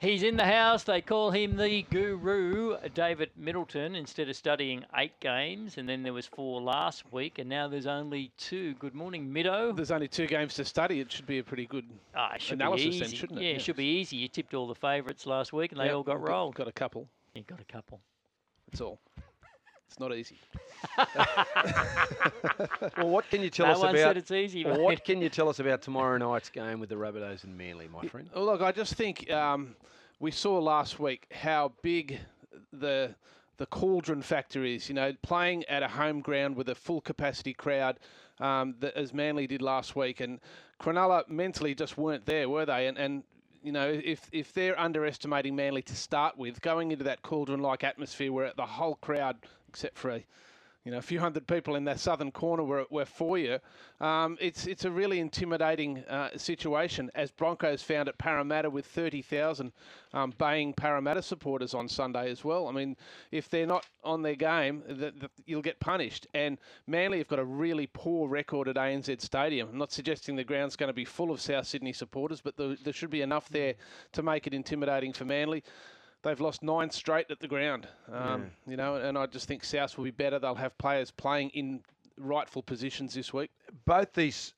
He's in the house. They call him the guru, David Middleton, instead of studying 8 games. And then there was 4 last week, and now there's only 2. Good morning, Middo. There's only 2 games to study. It should be a pretty good analysis then, shouldn't it? Yeah, it should be easy. You tipped all the favourites last week, and they all got rolled. Got a couple. You got a couple. That's all. It's not easy. Well, what can you tell us No one about? said it's easy, mate. What can you tell us about tomorrow night's game with the Rabbitohs and Manly, my friend? Well, look, I just think we saw last week how big the cauldron factor is. You know, playing at a home ground with a full capacity crowd, as Manly did last week, and Cronulla mentally just weren't there, were they? And you know, if they're underestimating Manly to start with, going into that cauldron-like atmosphere where the whole crowd, except for a few hundred people in that southern corner were for you, it's a really intimidating situation, as Broncos found at Parramatta with 30,000 baying Parramatta supporters on Sunday as well. I mean, if they're not on their game, you'll get punished. And Manly have got a really poor record at ANZ Stadium. I'm not suggesting the ground's going to be full of South Sydney supporters, but there should be enough there to make it intimidating for Manly. They've lost 9 straight at the ground, you know, and I just think South will be better. They'll have players playing in rightful positions this week. Both these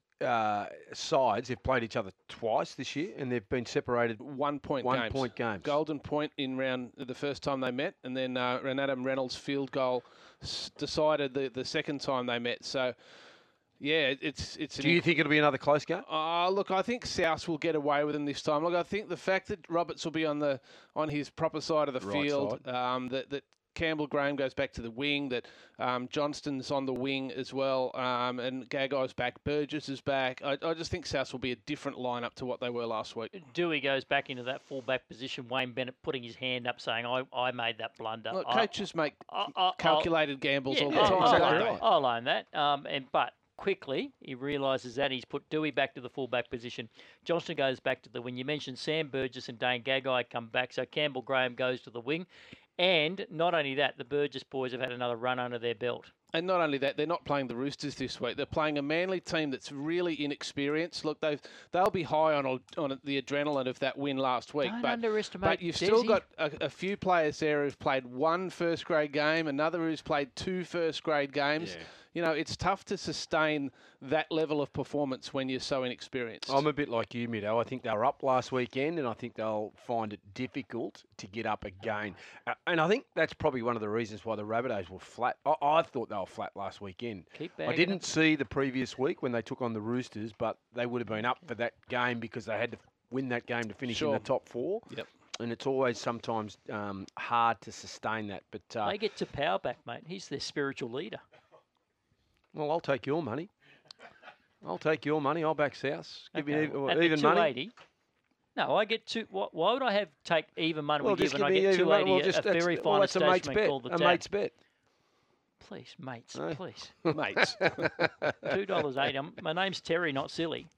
sides have played each other twice this year, and they've been separated 1 point games. Golden point in round the first time they met, and then an Adam Reynolds field goal decided the second time they met. So. Yeah, it's. Do you think it'll be another close game? Look, I think South will get away with them this time. Look, I think the fact that Roberts will be on his proper side of the field, that Campbell Graham goes back to the wing, that Johnston's on the wing as well, and Gagai's back, Burgess is back. I just think South will be a different lineup to what they were last week. Dewey goes back into that fullback position. Wayne Bennett putting his hand up saying, I made that blunder. Look, coaches make calculated gambles all the time. I'll own that. But quickly, he realises that he's put Dewey back to the fullback position. Johnston goes back to the wing. You mentioned Sam Burgess and Dane Gagai come back, so Campbell Graham goes to the wing. And not only that, the Burgess boys have had another run under their belt. And not only that, they're not playing the Roosters this week. They're playing a Manly team that's really inexperienced. Look, they'll be high on the adrenaline of that win last week. Don't underestimate But you've still got a few players there who've played 1 first-grade game, another who's played 2 first-grade games. Yeah. You know, it's tough to sustain that level of performance when you're so inexperienced. I'm a bit like you, Middo. I think they were up last weekend, and I think they'll find it difficult to get up again. And I think that's probably one of the reasons why the Rabbitohs were flat. I thought they were flat last weekend. I didn't see the previous week when they took on the Roosters, but they would have been up for that game because they had to win that game to finish in the top 4. Yep. And it's always sometimes hard to sustain that. But they get to power back, mate. He's their spiritual leader. Well, I'll take your money. I'll back South. Give me even $280. Money. No, I get two. Why would I take even money? Well, I get $280. A very fine that's a mate's bet. Called the a mate's bet. Please, mates, No. please. Mates. $2.80. My name's Terry, not silly.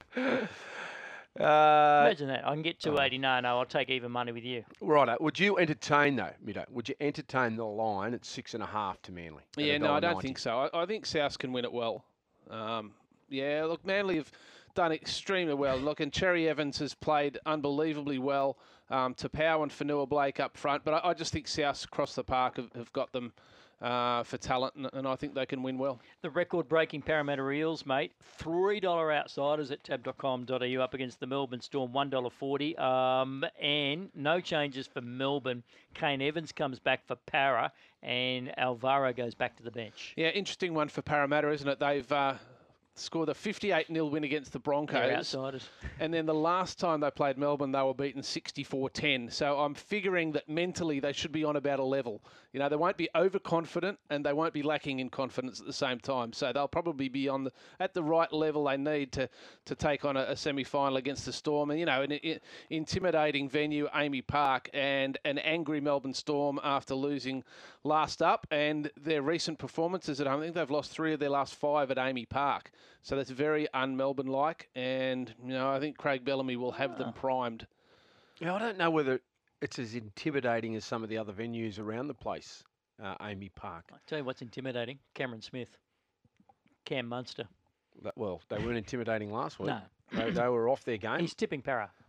Uh, Imagine that. I can get $2.80. No, I'll take even money with you. Right. Would you entertain, though, Middo? Would you entertain the line at 6.5 to Manly? Yeah, no, I don't think so. I think South can win it well. Yeah, look, Manly have done extremely well. Look, and Cherry Evans has played unbelievably well to Power and Fanua Blake up front. But I just think South across the park have got them for talent, and I think they can win well. The record-breaking Parramatta Eels, mate, $3 outsiders at tab.com.au up against the Melbourne Storm, $1.40. And no changes for Melbourne. Kane Evans comes back for Para, and Alvaro goes back to the bench. Yeah, interesting one for Parramatta, isn't it? They've scored a 58-0 win against the Broncos. They're outsiders. And then the last time they played Melbourne, they were beaten 64-10. So I'm figuring that mentally they should be on about a level. You know, they won't be overconfident and they won't be lacking in confidence at the same time. So they'll probably be at the right level they need to take on a semi-final against the Storm. And, you know, an intimidating venue, Amy Park, and an angry Melbourne Storm after losing last up. And their recent performances at home, I think they've lost 3 of their last 5 at Amy Park. So that's very un-Melbourne-like, and you know I think Craig Bellamy will have them primed. Yeah, I don't know whether it's as intimidating as some of the other venues around the place, Amy Park. I'll tell you what's intimidating, Cameron Smith, Cam Munster. Well, they weren't intimidating last week. No. They were off their game. He's tipping Para.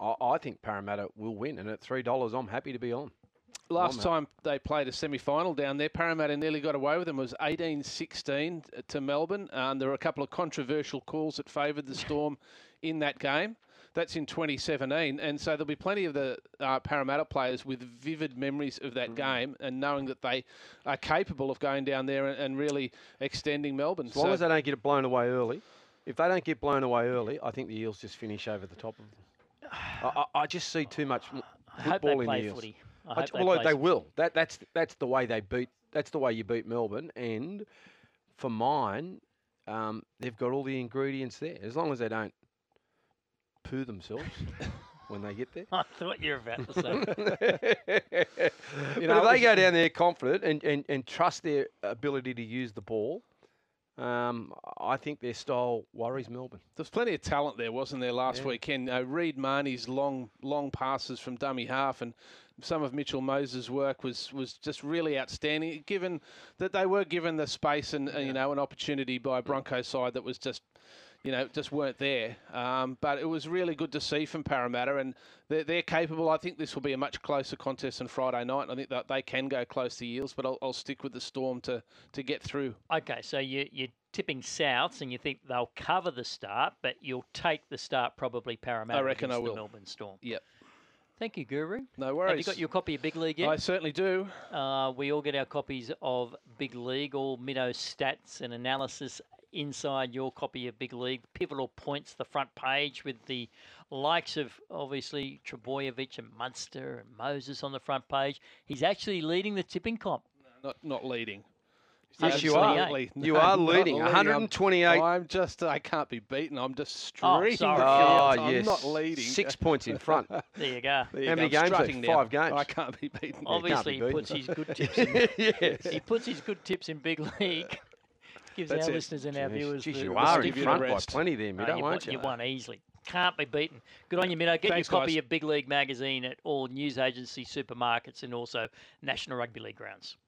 I think Parramatta will win, and at $3, I'm happy to be on. Last time they played a semi-final down there, Parramatta nearly got away with them. It was 18-16 to Melbourne. There were a couple of controversial calls that favoured the Storm in that game. That's in 2017, and so there'll be plenty of the Parramatta players with vivid memories of that game and knowing that they are capable of going down there and really extending Melbourne. As long as they don't get blown away early. If they don't get blown away early, I think the Eels just finish over the top of them. I just see too much football in the Eels. Footy. They will. That's the way they beat. That's the way you beat Melbourne. And for mine, they've got all the ingredients there. As long as they don't poo themselves when they get there. I thought you were about to say. But if they go down there confident and trust their ability to use the ball, I think their style worries Melbourne. There's plenty of talent there, wasn't there, last weekend? Reid Marnie's long passes from dummy half and some of Mitchell Moses' work was just really outstanding, given that they were given the space and an opportunity by a Broncos side that was just weren't there. But it was really good to see from Parramatta, and they're capable. I think this will be a much closer contest than Friday night. I think that they can go close to Eels, but I'll stick with the Storm to get through. Okay, so you're tipping Souths, and you think they'll cover the start, but you'll take the start probably Parramatta. I reckon I will. The Melbourne Storm. Yep. Thank you, Guru. No worries. Have you got your copy of Big League yet? I certainly do. We all get our copies of Big League, all Minnow stats and analysis inside your copy of Big League. Pivotal points, the front page with the likes of, obviously, Trebojevic and Munster and Moses on the front page. He's actually leading the tipping comp. Not leading. Yes, you are. You are leading. 128. I can't be beaten. I'm just streaking. I'm not leading. 6 points in front. There you go. How many games? 5 games. I can't be beaten. Obviously, he puts his good tips in. Yes. He puts his good tips in Big League. Gives our listeners and our viewers. Jeez, you are in front by plenty there, Middo, aren't you? You won easily. Can't be beaten. Good on you, Middo. Get your copy of Big League magazine at all news agency supermarkets and also National Rugby League grounds.